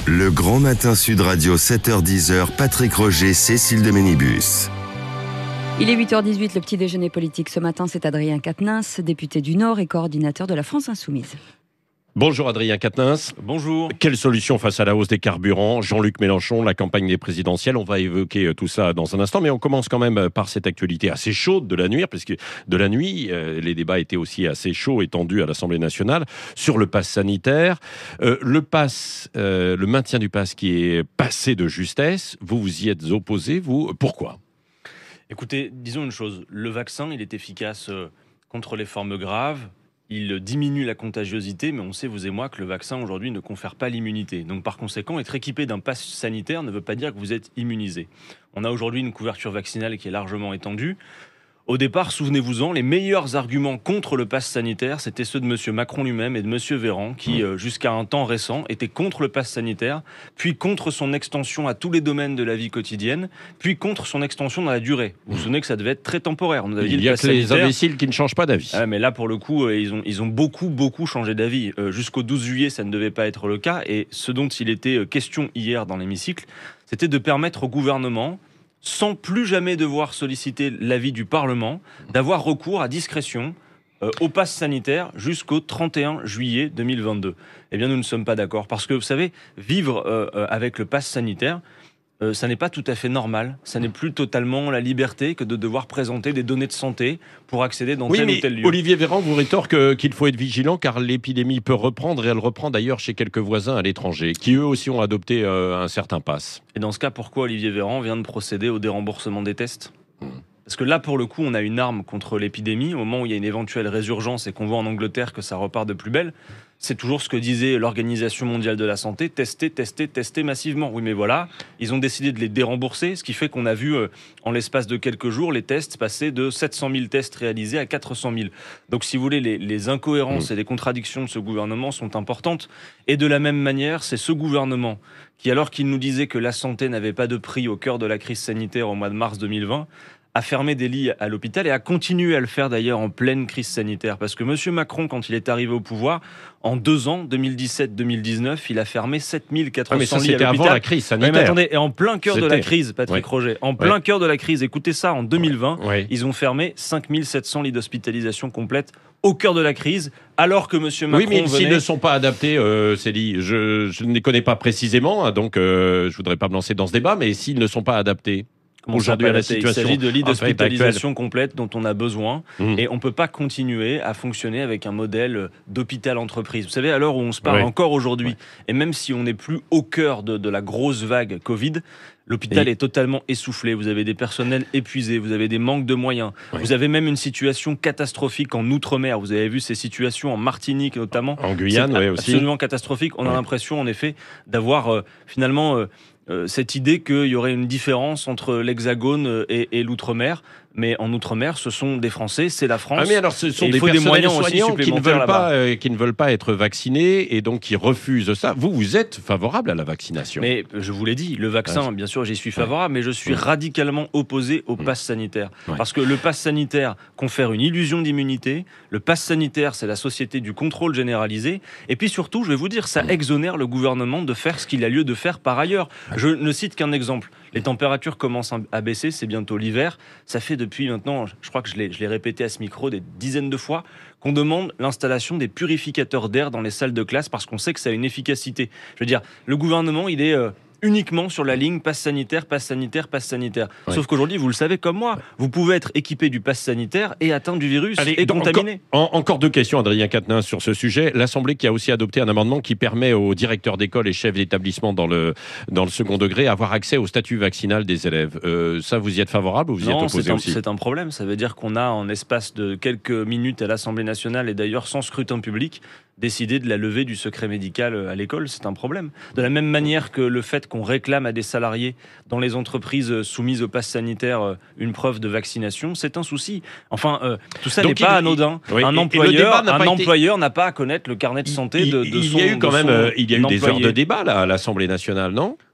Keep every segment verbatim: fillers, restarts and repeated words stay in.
Le Grand Matin Sud Radio, sept heures dix, Patrick Roger, Cécile de Ménibus. Il est huit heures dix-huit, le petit déjeuner politique. Ce matin, c'est Adrien Quatennens, député du Nord et coordinateur de la France Insoumise. Bonjour Adrien Quatennens. Bonjour. Quelle solution face à la hausse des carburants ? Jean-Luc Mélenchon, la campagne des présidentielles, on va évoquer tout ça dans un instant, mais on commence quand même par cette actualité assez chaude de la nuit, puisque de la nuit, euh, les débats étaient aussi assez chauds et tendus à l'Assemblée nationale sur le pass sanitaire. Euh, le pass, euh, le maintien du pass qui est passé de justesse, vous vous y êtes opposé, vous, pourquoi ? Écoutez, disons une chose, le vaccin, il est efficace contre les formes graves. Il diminue la contagiosité, mais on sait, vous et moi, que le vaccin aujourd'hui ne confère pas l'immunité. Donc par conséquent, être équipé d'un pass sanitaire ne veut pas dire que vous êtes immunisé. On a aujourd'hui une couverture vaccinale qui est largement étendue. Au départ, souvenez-vous-en, les meilleurs arguments contre le pass sanitaire, c'était ceux de M. Macron lui-même et de M. Véran, qui, euh, jusqu'à un temps récent, étaient contre le pass sanitaire, puis contre son extension à tous les domaines de la vie quotidienne, puis contre son extension dans la durée. Vous vous souvenez que ça devait être très temporaire. On nous avait dit Il y a que les imbéciles qui ne changent pas d'avis. Ah, mais là, pour le coup, euh, ils, ont, ils ont beaucoup, beaucoup changé d'avis. Euh, jusqu'au douze juillet, ça ne devait pas être le cas. Et ce dont il était question hier dans l'hémicycle, c'était de permettre au gouvernement, sans plus jamais devoir solliciter l'avis du Parlement, d'avoir recours à discrétion euh, au pass sanitaire jusqu'au trente et un juillet deux mille vingt-deux. Eh bien, nous ne sommes pas d'accord, parce que, vous savez, vivre euh, avec le pass sanitaire, Euh, ça n'est pas tout à fait normal. Ça n'est plus totalement la liberté que de devoir présenter des données de santé pour accéder dans oui, tel mais ou tel lieu. Olivier Véran vous rétorque qu'il faut être vigilant car l'épidémie peut reprendre et elle reprend d'ailleurs chez quelques voisins à l'étranger qui eux aussi ont adopté euh, un certain pass. Et dans ce cas, pourquoi Olivier Véran vient de procéder au déremboursement des tests ? mmh. Parce que là, pour le coup, on a une arme contre l'épidémie. Au moment où il y a une éventuelle résurgence et qu'on voit en Angleterre que ça repart de plus belle, c'est toujours ce que disait l'Organisation mondiale de la santé, tester, tester, tester massivement. Oui, mais voilà, ils ont décidé de les dérembourser, ce qui fait qu'on a vu, euh, en l'espace de quelques jours, les tests passer de sept cent mille tests réalisés à quatre cent mille. Donc, si vous voulez, les, les incohérences mmh. et les contradictions de ce gouvernement sont importantes. Et de la même manière, c'est ce gouvernement qui, alors qu'il nous disait que la santé n'avait pas de prix au cœur de la crise sanitaire au mois de mars deux mille vingt, a fermé des lits à l'hôpital et a continué à le faire d'ailleurs en pleine crise sanitaire. Parce que M. Macron, quand il est arrivé au pouvoir, en deux ans, deux mille dix-sept deux mille dix-neuf, il a fermé sept mille quatre cents ah, mais ça, lits à l'hôpital. C'était avant la crise sanitaire. Oui, mais attendez, et en plein cœur c'était... de la crise, Patrick ouais. Roger, en plein ouais. cœur de la crise, écoutez ça, en deux mille vingt, ouais. ils ont fermé cinq mille sept cents lits d'hospitalisation complète au cœur de la crise, alors que M. Macron Oui, mais venait... s'ils ne sont pas adaptés, euh, Célie, je, je ne les connais pas précisément, donc euh, je ne voudrais pas me lancer dans ce débat, mais s'ils ne sont pas adaptés aujourd'hui à la situation, il s'agit de lits d'hospitalisation en fait, complète dont on a besoin mmh. et on ne peut pas continuer à fonctionner avec un modèle d'hôpital-entreprise. Vous savez, à l'heure où on se parle ouais. encore aujourd'hui, ouais. et même si on n'est plus au cœur de, de la grosse vague Covid, l'hôpital et... est totalement essoufflé. Vous avez des personnels épuisés, vous avez des manques de moyens. Ouais. Vous avez même une situation catastrophique en Outre-mer. Vous avez vu ces situations en Martinique notamment. En Guyane, oui, aussi. Absolument catastrophique. On ouais. a l'impression, en effet, d'avoir euh, finalement... Euh, Euh, cette idée qu'il y aurait une différence entre l'Hexagone et, et l'Outre-mer. Mais en Outre-mer, ce sont des Français, c'est la France. Ah mais alors, ce sont et des il faut personnels des moyens soignants aussi qui ne veulent pas, euh, qui ne veulent pas être vaccinés et donc qui refusent ça. Vous, vous êtes favorable à la vaccination. Mais je vous l'ai dit, le vaccin, ouais. bien sûr, j'y suis favorable, ouais. mais je suis ouais. radicalement opposé au ouais. pass sanitaire. Ouais. Parce que le pass sanitaire confère une illusion d'immunité. Le pass sanitaire, c'est la société du contrôle généralisé. Et puis surtout, je vais vous dire, ça exonère le gouvernement de faire ce qu'il a lieu de faire par ailleurs. Je ne cite qu'un exemple. Les températures commencent à baisser, c'est bientôt l'hiver. Ça fait depuis maintenant, je crois que je l'ai, je l'ai répété à ce micro des dizaines de fois, qu'on demande l'installation des purificateurs d'air dans les salles de classe parce qu'on sait que ça a une efficacité. Je veux dire, le gouvernement, il est... Euh, uniquement sur la ligne passe sanitaire, passe sanitaire, passe sanitaire. Ouais. Sauf qu'aujourd'hui, vous le savez comme moi, ouais. vous pouvez être équipé du pass sanitaire et atteindre du virus Allez, et contaminé. Encore, en, encore deux questions, Adrien Quatennens, sur ce sujet. L'Assemblée qui a aussi adopté un amendement qui permet aux directeurs d'école et chefs d'établissement dans le, dans le second degré avoir accès au statut vaccinal des élèves. Euh, ça, vous y êtes favorable ou vous y non, êtes opposé c'est un, aussi ? C'est un problème. Ça veut dire qu'on a, en espace de quelques minutes à l'Assemblée nationale et d'ailleurs sans scrutin public, décidé de la levée du secret médical à l'école. C'est un problème. De la même manière que le fait qu'on réclame à des salariés dans les entreprises soumises au pass sanitaire une preuve de vaccination, c'est un souci. Enfin, euh, tout ça Donc n'est il, pas anodin. Oui, un employeur, n'a, un employeur été... n'a pas à connaître le carnet de santé il, de, de il son Il y a eu quand même, son il y a eu des employé. heures de débat là, à l'Assemblée nationale, non ?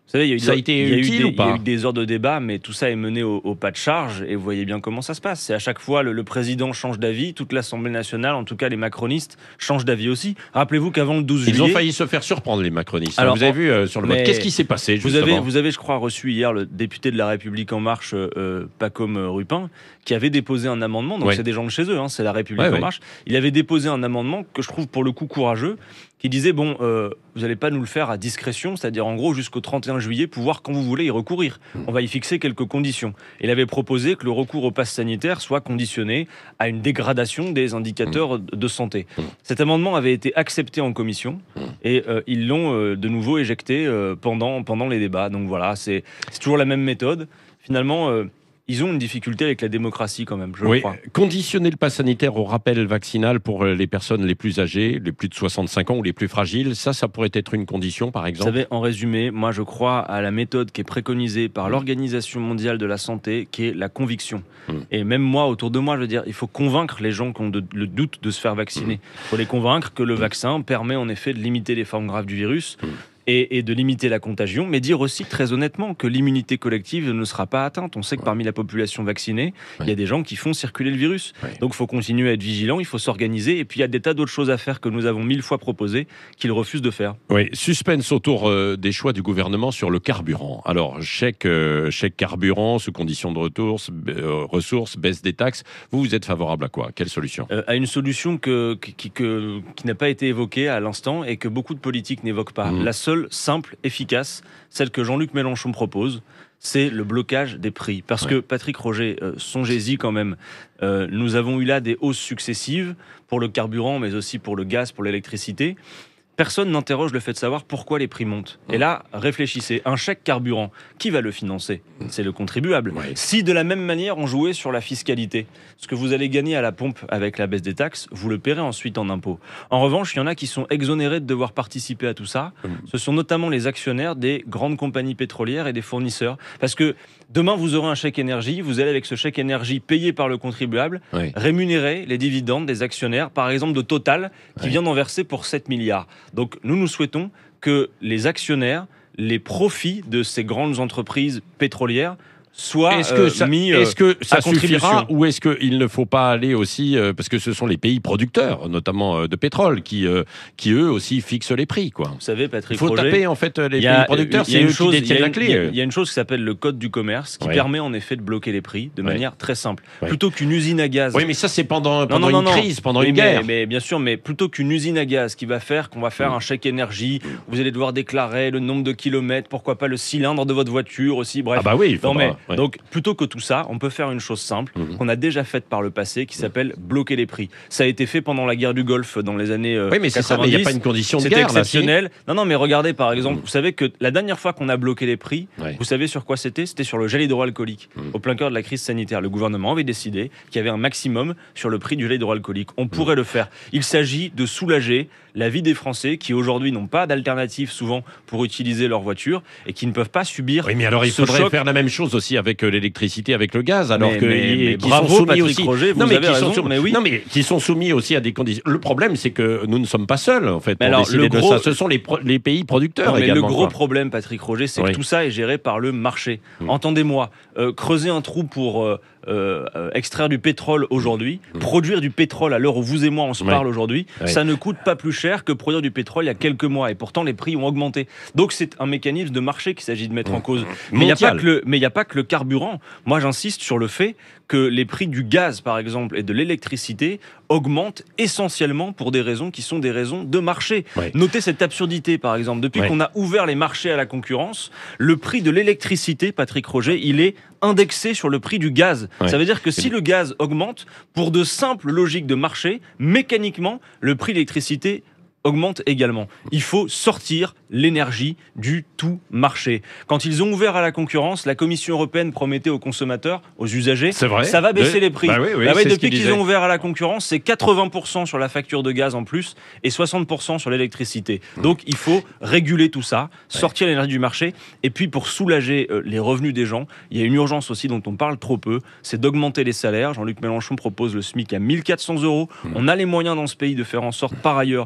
Vous savez, il y a eu, Ça a été il y a eu utile des, ou pas il y a eu des heures de débat, mais tout ça est mené au, au pas de charge, et vous voyez bien comment ça se passe. C'est à chaque fois, le, le président change d'avis, toute l'Assemblée nationale, en tout cas les macronistes, changent d'avis aussi. Rappelez-vous qu'avant le douze juillet... Ils ont failli se faire surprendre, les macronistes. Alors, vous avez vu euh, sur le vote. Qu'est-ce qui s'est passé, vous justement avez, vous avez, je crois, reçu hier le député de La République En Marche, euh, Pacôme Rupin, qui avait déposé un amendement, donc ouais. c'est des gens de chez eux, hein, c'est La République ouais, En ouais. Marche. Il avait déposé un amendement que je trouve pour le coup courageux, qui disait, bon, euh, vous n'allez pas nous le faire à discrétion, c'est-à-dire en gros jusqu'au trente et un juillet, pouvoir quand vous voulez y recourir. On va y fixer quelques conditions. Il avait proposé que le recours au pass sanitaire soit conditionné à une dégradation des indicateurs de santé. Cet amendement avait été accepté en commission et euh, ils l'ont euh, de nouveau éjecté euh, pendant, pendant les débats. Donc voilà, c'est c'est toujours la même méthode. Finalement... Euh, Ils ont une difficulté avec la démocratie quand même, je oui. le crois. Conditionner le pass sanitaire au rappel vaccinal pour les personnes les plus âgées, les plus de soixante-cinq ans ou les plus fragiles, ça, ça pourrait être une condition, par exemple. Vous savez, en résumé, moi je crois à la méthode qui est préconisée par l'Organisation mondiale de la santé, qui est la conviction. Mmh. Et même moi, autour de moi, je veux dire, il faut convaincre les gens qui ont de, le doute de se faire vacciner. Il mmh. faut les convaincre que le vaccin permet en effet de limiter les formes graves du virus. Mmh. Et, et de limiter la contagion, mais dire aussi très honnêtement que l'immunité collective ne sera pas atteinte. On sait que parmi la population vaccinée, il y a des gens qui font circuler le virus. Ouais. Donc il faut continuer à être vigilant, il faut s'organiser, et puis il y a des tas d'autres choses à faire que nous avons mille fois proposées, qu'ils refusent de faire. Oui, suspense autour euh, des choix du gouvernement sur le carburant. Alors, chèque, euh, chèque carburant, sous conditions de retour, euh, ressources, baisse des taxes. Vous, vous êtes favorable à quoi? Quelle solution? euh, À une solution que, qui, que, qui n'a pas été évoquée à l'instant et que beaucoup de politiques n'évoquent pas. Mmh. La seule simple, efficace, celle que Jean-Luc Mélenchon propose, c'est le blocage des prix. Parce ouais. que, Patrick Roger, euh, songez-y quand même, euh, nous avons eu là des hausses successives pour le carburant, mais aussi pour le gaz, pour l'électricité. Personne n'interroge le fait de savoir pourquoi les prix montent. Et là, réfléchissez, un chèque carburant, qui va le financer? C'est le contribuable. Ouais. Si de la même manière on jouait sur la fiscalité, ce que vous allez gagner à la pompe avec la baisse des taxes, vous le paierez ensuite en impôts. En revanche, il y en a qui sont exonérés de devoir participer à tout ça. Ce sont notamment les actionnaires des grandes compagnies pétrolières et des fournisseurs. Parce que demain, vous aurez un chèque énergie, vous allez avec ce chèque énergie payé par le contribuable, ouais. rémunérer les dividendes des actionnaires, par exemple de Total, qui ouais. vient d'en verser pour sept milliards. Donc nous, nous souhaitons que les actionnaires, les profits de ces grandes entreprises pétrolières soit est-ce que ça, euh, mis est-ce que ça à contribution. Suffira, ou est-ce qu'il ne faut pas aller aussi, euh, parce que ce sont les pays producteurs, notamment euh, de pétrole, qui, euh, qui eux aussi fixent les prix, quoi. Vous savez, Patrick Il faut Roger, taper en fait les a, pays producteurs, c'est eux chose, qui détiennent la clé. Il y a une chose qui s'appelle le code du commerce qui ouais. permet en effet de bloquer les prix de ouais. manière très simple. Ouais. Plutôt qu'une usine à gaz. Oui, mais ça c'est pendant, pendant non, non, une non, crise, pendant oui, une mais, guerre. Mais bien sûr, mais plutôt qu'une usine à gaz qui va faire qu'on va faire mmh. un chèque énergie, vous allez devoir déclarer le nombre de kilomètres, pourquoi pas le cylindre de votre voiture aussi, bref. Ah bah oui, il faut non, mais, ouais. donc plutôt que tout ça, on peut faire une chose simple mmh. qu'on a déjà faite par le passé, qui s'appelle bloquer les prix. Ça a été fait pendant la guerre du Golfe dans les années euh, oui, mais c'est ça, mais il n'y a pas une condition de guerre. C'était exceptionnel. Là, si. Non, non, mais regardez par exemple, mmh. vous savez que la dernière fois qu'on a bloqué les prix, ouais. vous savez sur quoi c'était? C'était sur le gel hydroalcoolique. Mmh. Au plein cœur de la crise sanitaire, le gouvernement avait décidé qu'il y avait un maximum sur le prix du gel hydroalcoolique. On mmh. pourrait le faire. Il s'agit de soulager la vie des Français qui aujourd'hui n'ont pas d'alternative souvent pour utiliser leur voiture et qui ne peuvent pas subir. Oui, mais alors il faudrait choc. faire la même chose aussi avec l'électricité, avec le gaz, alors mais, que mais, les, mais qui bravo, sont soumis Patrick aussi. Roger, vous non, mais avez qui raison, sont, mais oui. Non, mais qui sont soumis aussi à des conditions. Le problème, c'est que nous ne sommes pas seuls en fait pour alors, décider gros... de ça. Ce sont les, pro... les pays producteurs non, mais également. Le gros quoi. problème, Patrick Roger, c'est oui. que tout ça est géré par le marché. Mmh. Entendez-moi, euh, creuser un trou pour euh, euh, extraire du pétrole aujourd'hui, mmh. produire du pétrole à l'heure où vous et moi on se oui. parle aujourd'hui, oui. ça ne coûte pas plus cher que produire du pétrole il y a quelques mois. Et pourtant, les prix ont augmenté. Donc, c'est un mécanisme de marché qu'il s'agit de mettre mmh. en cause. Mais il n'y a pas que le, mais il n'y a pas que le carburant. Moi, j'insiste sur le fait que les prix du gaz, par exemple, et de l'électricité augmentent essentiellement pour des raisons qui sont des raisons de marché. Ouais. Notez cette absurdité, par exemple. Depuis ouais. qu'on a ouvert les marchés à la concurrence, le prix de l'électricité, Patrick Roger, il est indexé sur le prix du gaz. Ouais. Ça veut dire que si le gaz augmente, pour de simples logiques de marché, mécaniquement, le prix de l'électricité augmente également. Il faut sortir l'énergie du tout marché. Quand ils ont ouvert à la concurrence, la Commission européenne promettait aux consommateurs, aux usagers, vrai. ça va baisser de... les prix. Bah oui, oui, bah oui, depuis qu'ils, qu'ils ont ouvert à la concurrence, c'est quatre-vingts pour cent sur la facture de gaz en plus et soixante pour cent sur l'électricité. Donc il faut réguler tout ça, sortir ouais. l'énergie du marché. Et puis pour soulager euh, les revenus des gens, il y a une urgence aussi dont on parle trop peu, c'est d'augmenter les salaires. Jean-Luc Mélenchon propose le SMIC à mille quatre cents euros. Mmh. On a les moyens dans ce pays de faire en sorte par ailleurs que personne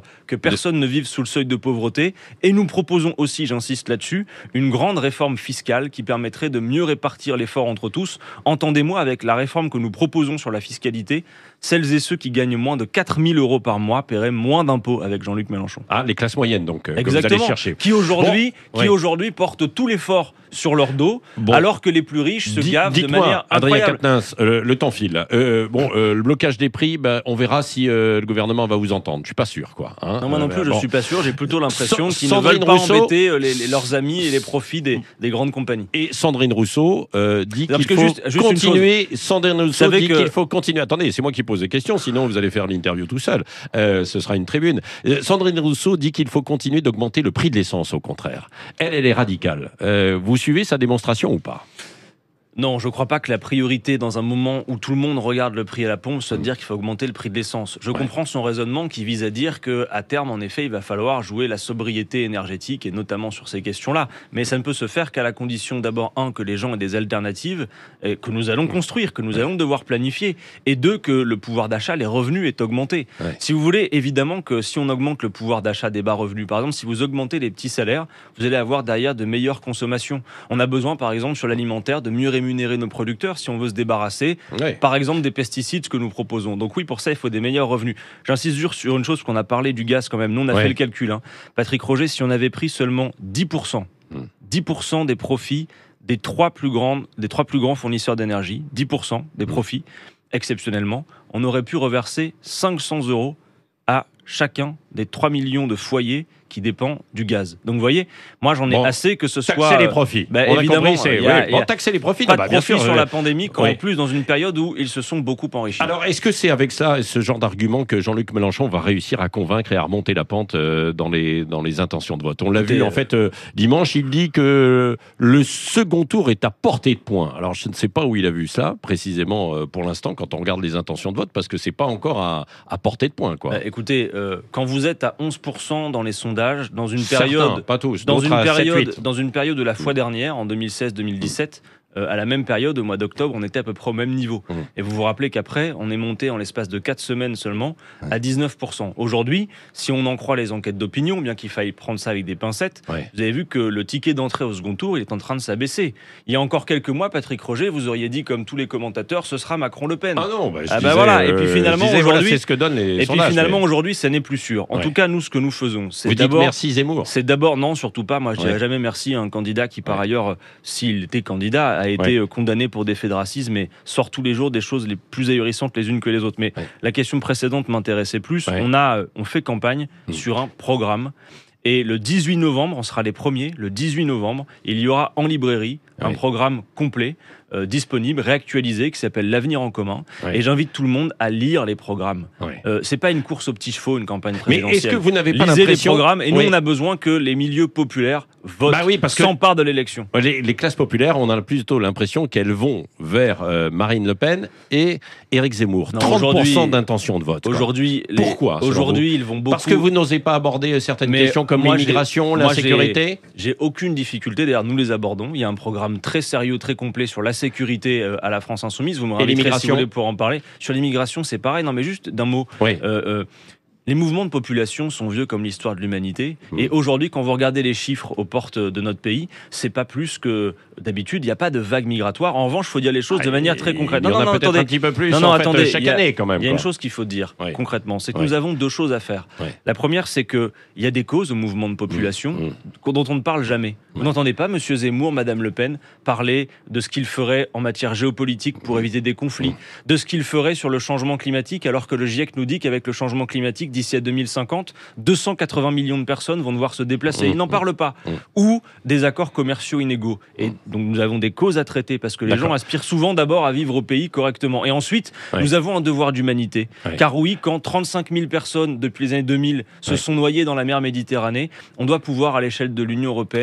personne ne vive sous le seuil de pauvreté. Et nous proposons aussi, j'insiste là-dessus, une grande réforme fiscale qui permettrait de mieux répartir l'effort entre tous. Entendez-moi, avec la réforme que nous proposons sur la fiscalité, celles et ceux qui gagnent moins de quatre mille euros par mois paieraient moins d'impôts avec Jean-Luc Mélenchon. Ah, les classes moyennes, donc, euh, que vous Exactement. allez chercher. Qui aujourd'hui, bon, qui oui. aujourd'hui portent tout l'effort sur leur dos, bon. alors que les plus riches se Dis, gavent de manière Adrien incroyable. Quatennens, euh, le temps file. Euh, bon, euh, le blocage des prix, bah, on verra si euh, le gouvernement va vous entendre. Je suis pas sûr, quoi. Hein. Non, moi non plus, euh, je bon. suis pas sûr. J'ai plutôt l'impression Sa- qu'ils ne Sandrine veulent pas Rousseau, embêter les, les- leurs amis et les profits des, des grandes compagnies. Et Sandrine Rousseau euh, dit Parce qu'il que faut juste- juste une continuer. Sandrine Rousseau savez dit que- qu'il faut continuer. Attendez, c'est moi qui pose des questions, sinon vous allez faire l'interview tout seul. Euh, ce sera une tribune. Euh, Sandrine Rousseau dit qu'il faut continuer d'augmenter le prix de l'essence, au contraire. Elle, elle est radicale. Euh, vous suivez sa démonstration ou pas ? Non, je ne crois pas que la priorité, dans un moment où tout le monde regarde le prix à la pompe, soit de dire qu'il faut augmenter le prix de l'essence. Je Ouais. comprends son raisonnement qui vise à dire qu'à terme, en effet, il va falloir jouer la sobriété énergétique, et notamment sur ces questions-là. Mais ça ne peut se faire qu'à la condition, d'abord, un, que les gens aient des alternatives, et que nous allons construire, que nous allons devoir planifier, et deux, que le pouvoir d'achat, les revenus, est augmenté. Ouais. Si vous voulez, évidemment que si on augmente le pouvoir d'achat des bas revenus, par exemple, si vous augmentez les petits salaires, vous allez avoir derrière de meilleures consommations. On a besoin, par exemple, sur l'alimentaire, de mieux rémunérer nos producteurs si on veut se débarrasser, Ouais. par exemple, des pesticides que nous proposons. Donc oui, pour ça, il faut des meilleurs revenus. J'insiste sur- sur une chose, parce qu'on a parlé du gaz quand même. Nous, on a Ouais. fait le calcul. Hein. Patrick Roger, si on avait pris seulement dix pour cent, Hmm. dix pour cent des profits des trois plus grands, des trois plus grands fournisseurs d'énergie, dix pour cent des profits, exceptionnellement, on aurait pu reverser cinq cents euros à chacun des trois millions de foyers qui dépendent du gaz. Donc vous voyez, moi j'en ai Bon, assez que ce soit... Taxer les profits. Bah, on a évidemment, compris, c'est il y a- ouais, il y a bon, taxer les profits. pas non, de bah, bien profit sûr, sur euh, la pandémie, quand oui. en plus dans une période où ils se sont beaucoup enrichis. Alors, est-ce que c'est avec ça, ce genre d'argument, que Jean-Luc Mélenchon va réussir à convaincre et à remonter la pente euh, dans les, dans les intentions de vote ? On l'a Écoutez, vu, en euh, fait, euh, dimanche, il dit que le second tour est à portée de poing. Alors, je ne sais pas où il a vu ça, précisément, euh, pour l'instant, quand on regarde les intentions de vote, parce que c'est pas encore à, à portée de poing, quoi. Bah, écoutez, euh, quand vous êtes à onze pour cent dans les sondages, dans une Certains, période, pas tous, dans d'autres une à sept, période, huit. dans une période de la fois dernière, en deux mille seize deux mille dix-sept, euh, à la même période, au mois d'octobre, on était à peu près au même niveau. Mmh. Et vous vous rappelez qu'après, on est monté en l'espace de quatre semaines seulement à dix-neuf pour cent. Aujourd'hui, si on en croit les enquêtes d'opinion, bien qu'il faille prendre ça avec des pincettes, Ouais. vous avez vu que le ticket d'entrée au second tour, il est en train de s'abaisser. Il y a encore quelques mois, Patrick Roger, vous auriez dit, comme tous les commentateurs, ce sera Macron-Le Pen. Ah non, bah, je Ah bah disais, voilà, et puis euh, finalement, je disais, voilà, aujourd'hui- c'est ce que donnent les Et puis sondages, finalement, mais aujourd'hui, ça n'est plus sûr. En Ouais. tout cas, nous, ce que nous faisons, c'est vous dites d'abord... merci Zemmour. C'est d'abord, non, surtout pas. Moi, je dirais Ouais. jamais merci à un candidat qui, par Ouais. ailleurs, euh, s'il était candidat, a été Ouais. euh, condamné pour des faits de racisme et sort tous les jours des choses les plus ahurissantes les unes que les autres. Mais Ouais. la question précédente m'intéressait plus. Ouais. On a, euh, on fait campagne Mmh. sur un programme. Et le dix-huit novembre, on sera les premiers, le dix-huit novembre, il y aura en librairie un Ouais. programme complet, euh, disponible, réactualisé, qui s'appelle L'Avenir en commun. Ouais. Et j'invite tout le monde à lire les programmes. Ouais. Euh, c'est pas une course aux petits chevaux, une campagne Mais présidentielle. est-ce que vous n'avez pas Lisez les l'impression... programmes, et nous, Oui. on a besoin que les milieux populaires votent, Bah oui, parce que- s'emparent de l'élection. Les, les classes populaires, on a plutôt l'impression qu'elles vont vers euh, Marine Le Pen et Éric Zemmour. Non, trente pour cent aujourd'hui- d'intention de vote. quoi. Aujourd'hui, les- Pourquoi, selon Aujourd'hui, ils vont beaucoup. Parce que vous n'osez pas aborder certaines Mais questions comme moi, j'ai- l'immigration, moi, j'ai- l'insécurité. J'ai aucune difficulté. D'ailleurs, nous les abordons. Il y a un programme très sérieux, très complet sur la sécurité euh, à la France insoumise. Vous me inviterez si vous l'immigration voulez pour en parler. Sur l'immigration, c'est pareil. Non, mais juste d'un mot. Oui. Euh, euh, Les mouvements de population sont vieux comme l'histoire de l'humanité. Mmh. Et aujourd'hui, quand vous regardez les chiffres aux portes de notre pays, c'est pas plus que d'habitude. Il n'y a pas de vague migratoire. En revanche, il faut dire les choses de manière très concrète. Il y en a peut-être attendez. un petit peu plus Non, non, en fait, attendez, chaque il y a- année quand même. Il y a une quoi. chose qu'il faut dire Oui. concrètement, c'est que Oui. nous avons deux choses à faire. Oui. La première, c'est qu'il y a des causes au mouvement de population Mmh. dont on ne parle jamais. Vous Oui. n'entendez pas M. Zemmour, Mme Le Pen parler de ce qu'il ferait en matière géopolitique pour éviter des conflits, de ce qu'il ferait sur le changement climatique, alors que le GIEC nous dit qu'avec le changement climatique, d'ici à deux mille cinquante, deux cent quatre-vingts millions de personnes vont devoir se déplacer. Mmh. Il n'en parle pas. Mmh. Ou des accords commerciaux inégaux. Et donc nous avons des causes à traiter parce que les D'accord. gens aspirent souvent d'abord à vivre au pays correctement. Et ensuite, Ouais. nous avons un devoir d'humanité. Ouais. Car oui, quand trente-cinq mille personnes depuis les années deux mille se Ouais. sont noyées dans la mer Méditerranée, on doit pouvoir, à l'échelle de l'Union européenne,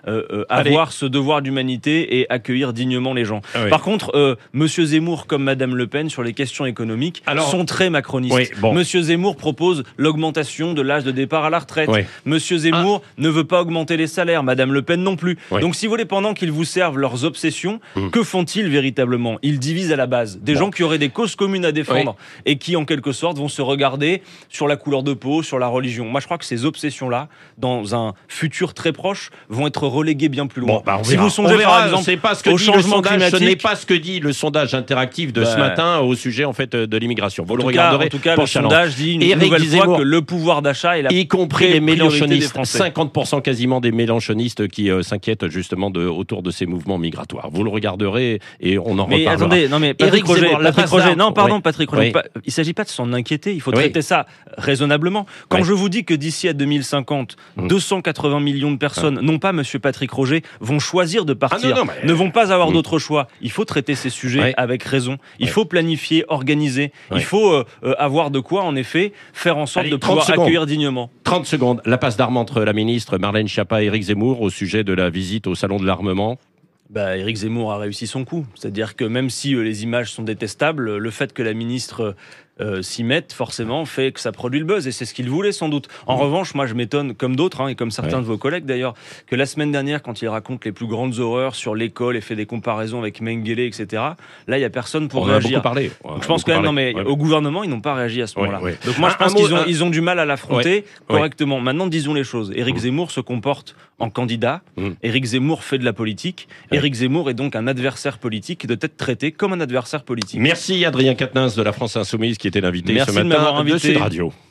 euh, euh, avoir ce devoir d'humanité et accueillir dignement les gens. Ah oui. Par contre, euh, Monsieur Zemmour comme Madame Le Pen sur les questions économiques Alors, sont très macronistes. oui, bon. Monsieur Zemmour propose l'augmentation de l'âge de départ à la retraite. Oui. Monsieur Zemmour ah. ne veut pas augmenter les salaires. Madame Le Pen non plus. Oui. Donc si vous voulez, pendant qu'ils vous servent leurs obsessions, mmh. que font-ils véritablement? Ils divisent à la base. Des bon. gens qui auraient des causes communes à défendre oui. et qui, en quelque sorte, vont se regarder sur la couleur de peau, sur la religion. Moi, je crois que ces obsessions-là, dans un futur très proche, vont être reléguées bien plus loin. Bon, bah, si vous songez, verra, par exemple, c'est pas ce que au dit changement le sondage, climatique, ce n'est pas ce que dit le sondage interactif de bah, ce matin au sujet en fait de l'immigration. Vous en le Cas, regarderez. en tout cas, le sondage dit une Éric nouvelle Zemmour, fois que le pouvoir d'achat est la y compris les mélenchonistes, des cinquante pour cent quasiment des mélenchonistes qui euh, s'inquiètent justement de, autour de ces mouvements migratoires. Vous le regarderez et on en mais reparlera. Attendez, non mais Patrick Éric Roger, Zemmour, Patrick Roger, non pardon oui. Patrick Roger, oui. pas, il s'agit pas de s'en inquiéter, il faut oui. traiter ça raisonnablement. Quand oui. je vous dis que d'ici à deux mille cinquante, mmh. deux cent quatre-vingts millions de personnes, ah. non pas Monsieur Patrick Roger, vont choisir de partir, ah non, non, mais... ne vont pas avoir mmh. d'autre choix. Il faut traiter ces sujets oui. avec raison. Il oui. faut planifier, organiser. Oui. Il faut euh, euh, avoir de quoi, en effet, faire en sorte Allez, de pouvoir secondes. accueillir dignement. trente secondes. La passe d'armes entre la ministre Marlène Schiappa et Éric Zemmour au sujet de la visite au salon de l'armement. Bah, Éric Zemmour a réussi son coup. C'est-à-dire que même si euh, les images sont détestables, le fait que la ministre euh, s'y mette, forcément, fait que ça produit le buzz. Et c'est ce qu'il voulait, sans doute. En mmh. revanche, moi, je m'étonne, comme d'autres, hein, et comme certains ouais. de vos collègues d'ailleurs, que la semaine dernière, quand il raconte les plus grandes horreurs sur l'école et fait des comparaisons avec Mengele, et cetera, là, il n'y a personne pour On réagir. On a beaucoup parlé. On Donc, je pense quand même, non, mais ouais. au gouvernement, ils n'ont pas réagi à ce moment-là. Ouais, ouais. Donc moi, je pense qu'ils ont, ils ont du mal à l'affronter ouais. correctement. Ouais. Maintenant, disons les choses. Éric mmh. Zemmour se comporte en candidat. Mmh. Éric Zemmour fait de la politique. Ouais. Éric Zemmour est donc un adversaire politique qui doit être traité comme un adversaire politique. Merci Adrien Quatennens de la France Insoumise qui était l'invité Merci ce matin de, m'avoir invité. de Sud Radio.